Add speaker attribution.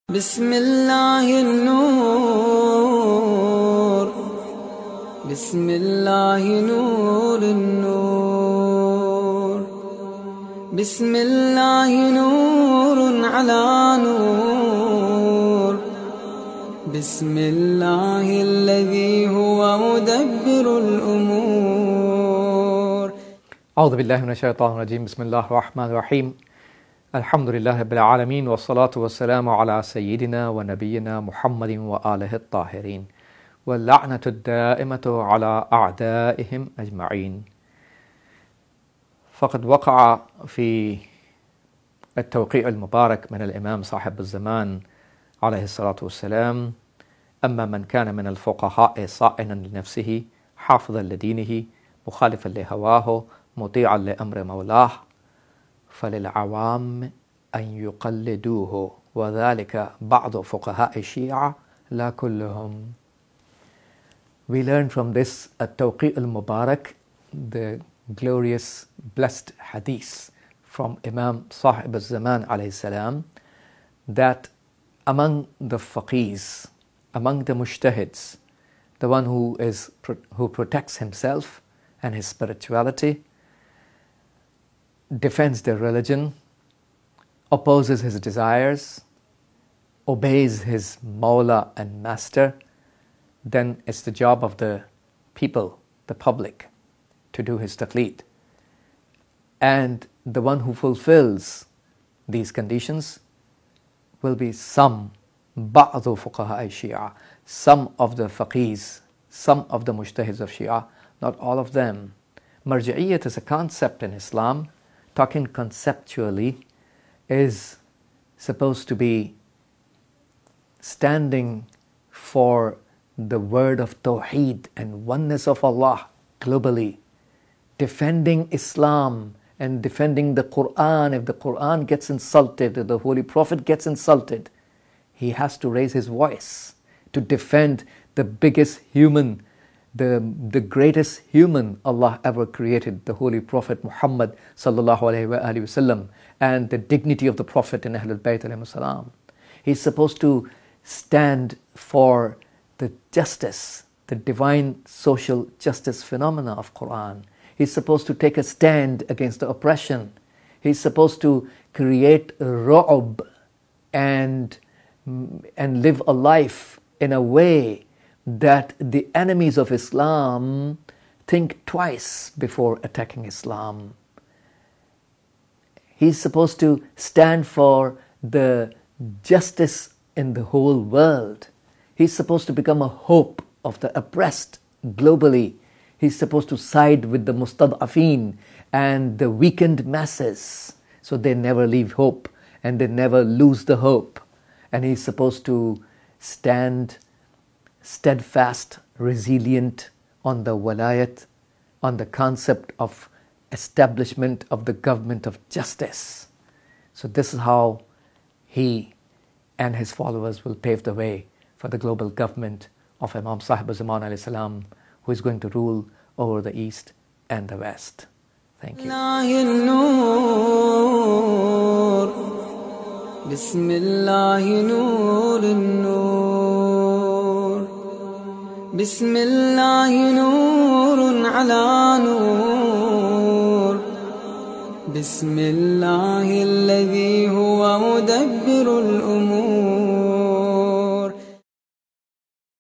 Speaker 1: بسم الله النور بسم الله نور النور بسم الله نور على نور بسم الله الذي هو مدبر الأمور.
Speaker 2: أعوذ بالله من الشيطان الرجيم. بسم الله الرحمن الرحيم. الحمد لله رب العالمين والصلاة والسلام على سيدنا ونبينا محمد وآله الطاهرين واللعنة الدائمة على أعدائهم أجمعين. فقد وقع في التوقيع المبارك من الإمام صاحب الزمان عليه الصلاة والسلام: أما من كان من الفقهاء صائنا لنفسه حافظا لدينه مخالفا لهواه مطيعا لأمر مولاه فللعوام أن يقلدوه وذلك بعض فقهاء الشيعة لا كلهم. We learn from this at-Tawqi' al-Mubarak, the glorious blessed hadith from Imam Sahib al-Zaman alayhi salam, that among the faqihs, among the mujtahids, the one who protects himself and his spirituality, defends their religion, opposes his desires, obeys his Mawla and Master, then it's the job of the people, the public, to do his taqleed. And the one who fulfills these conditions will be some ba'd fuqaha Shia, some of the faqihs, some of the mujtahids of Shia, not all of them. Marji'iyyat is a concept in Islam. Talking conceptually is supposed to be standing for the word of Tawheed and oneness of Allah globally, defending Islam and defending the Quran. If the Quran gets insulted, if the Holy Prophet gets insulted, he has to raise his voice to defend the biggest human, the greatest human Allah ever created, the Holy Prophet Muhammad sallallahu alayhi wa sallam, and the dignity of the Prophet and Ahlul Bayt alayhi salam. He's supposed to stand for the justice, the divine social justice phenomena of Quran. He's supposed to take a stand against the oppression. He's supposed to create ru'ub and live a life in a way that the enemies of Islam think twice before attacking Islam. He's supposed to stand for the justice in the whole world. He's supposed to become a hope of the oppressed globally. He's supposed to side with the mustad'afin and the weakened masses so they never leave hope and they never lose the hope. And he's supposed to stand steadfast, resilient on the walayat, on the concept of establishment of the government of justice. So this is how he and his followers will pave the way for the global government of Imam Sahib al-Zaman alayhi salam, who is going to rule over the East and the West. Thank you.
Speaker 1: بسم الله نور على نور بسم الله الذي هو مدبر